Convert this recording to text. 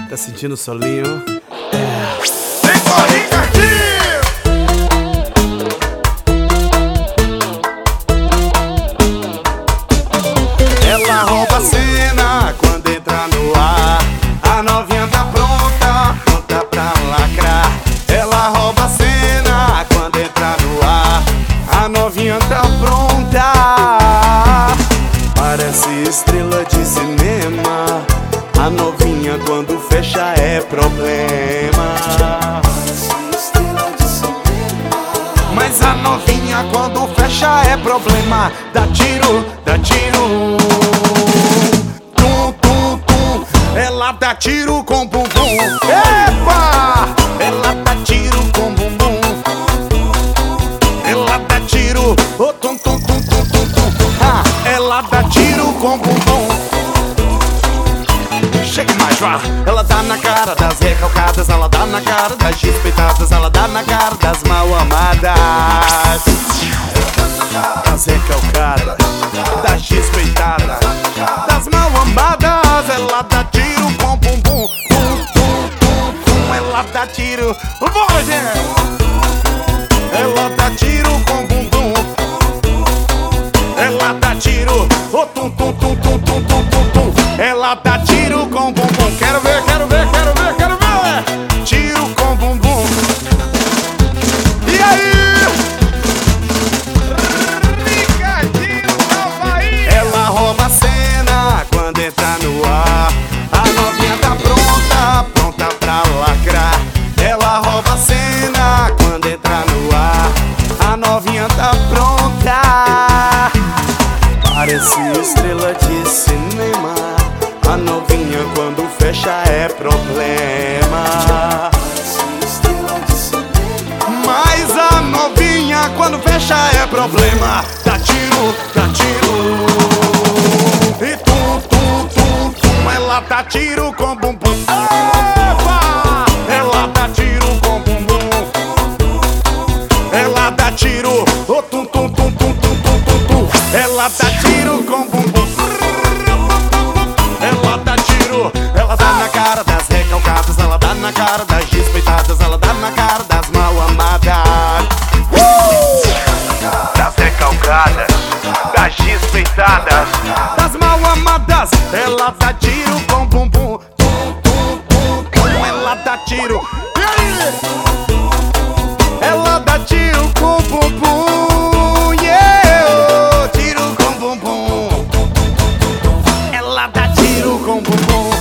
Tá sentindo o solinho? Vem com Ricardinho! Ela rouba a cena quando entra no ar. A novinha tá pronta, pronta pra lacrar. Ela rouba a cena quando entra no ar. A novinha tá pronta. Parece estrela de cinema. A novinha quando fecha é problema. Mas a novinha quando fecha é problema. Dá tiro, dá tiro. Tum, tum, tum. Ela dá tiro com bumbum. Epa! Ela dá tiro com bumbum. Ela dá tiro. Oh, tum, tum, tum, tum, tum, tum. Ah, ela dá tiro com bumbum. Chega mais, vá. Ela dá na cara das recalcadas, ela dá na cara das despeitadas, ela dá na cara das mal amadas. Das recalcadas, das despeitadas, das mal amadas. Ela dá tiro com bumbum. Tum, tum, tum, tum. Ela dá tiro. Bora, gente! Ela dá tiro com bumbum. Ela dá tiro. Oh, tum, tum, tum, tum, tum, tum, tum, tum. Ela dá tiro com bumbum. Quero ver, quero ver, quero ver, quero ver. Tiro com bumbum. E aí? Ricardinho da Bahia! Ela rouba a cena quando entra no ar. A novinha tá pronta, pronta pra lacrar. Ela rouba a cena quando entra no ar. A novinha tá pronta. Parece estrela de cinema. A novinha quando fecha é problema. Mas a novinha quando fecha é problema. Dá tiro, dá tiro. E tum, tum, tum, tum. Ela dá tiro com bumbum. Epa! Ela dá tiro com bumbum. Ela dá tiro. Oh, tum, tum, tum, tum, tum, tum, tum, tum. Ela dá tiro com bumbum. Ela dá tiro. Ela dá na cara das recalcadas, ela dá na cara das despeitadas, ela dá na cara das mal amadas. Das recalcadas, das despeitadas, das mal amadas. Ela dá tiro com bumbum. Tum, tum, tum, tum. Ela dá tiro. E aí? Ela dá tiro com bumbum. Yeah! Tiro com bumbum. Ela dá tiro com bumbum.